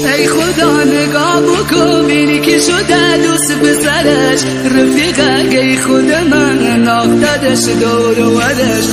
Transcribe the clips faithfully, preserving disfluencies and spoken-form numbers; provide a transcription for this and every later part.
ای خدا نگاه بکن بینی که شده دوست پسرش رفیقه ای خود من ناختدش دور و ورش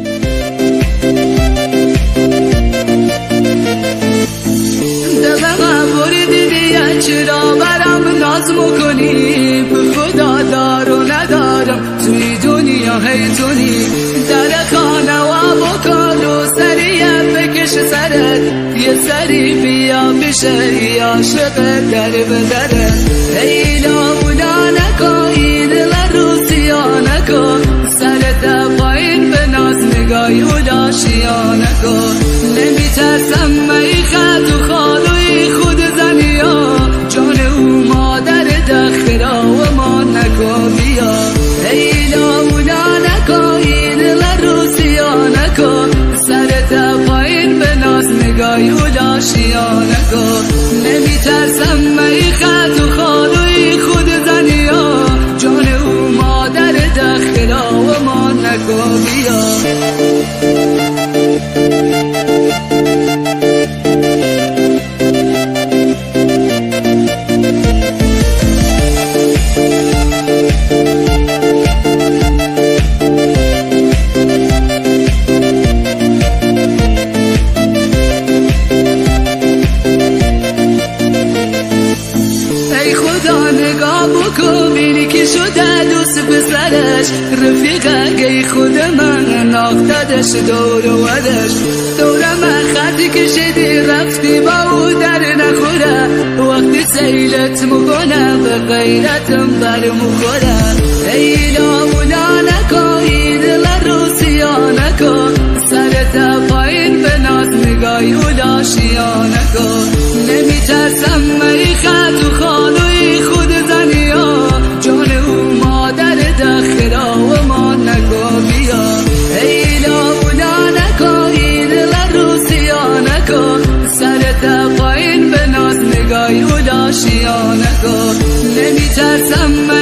دلم بردی دیگه چرا برام ناز میکنی به خدا دار و ندارم توی دنیا هی تونی در خانه و بکن و سریع بکش سرت یه سری بیا بشه عاشق در بدره ای لاولا نکن این دل رو سیا نکن سرت پایین به ناز نگاهی و لاشیا نکن نمیترسم می خط و خالوی خود زنی ها جان او مادر دخترا و ما نکن بیا ای لاولا نکن این دل رو سیا نکن سرت پایین به ناز نگاهی و لاشیا نکن نمیترسم می خط و خالوی خود زنی ها جان او مادر دخترا و ما نکن بیا بینی که شده دوست پسرش رفیقه ای خود من ناختدش دور و ورش دورم خطی کشیدی رفتی با او در نخوره وقتی سیلت مکنه به غیرتم بر مخوره ای لاولا نکن این دل رو سیا نکن سرت پایین به ناز نگاهی و لاشیا نکن نمیترسم می خط و خالوی خود زنی ها جان او مادر دخترا و ما نکن بیا ای لاولا نکن این دل رو سیا نکن سرت پایین به ناز نگاهی و لاشیا نکن نمیترسم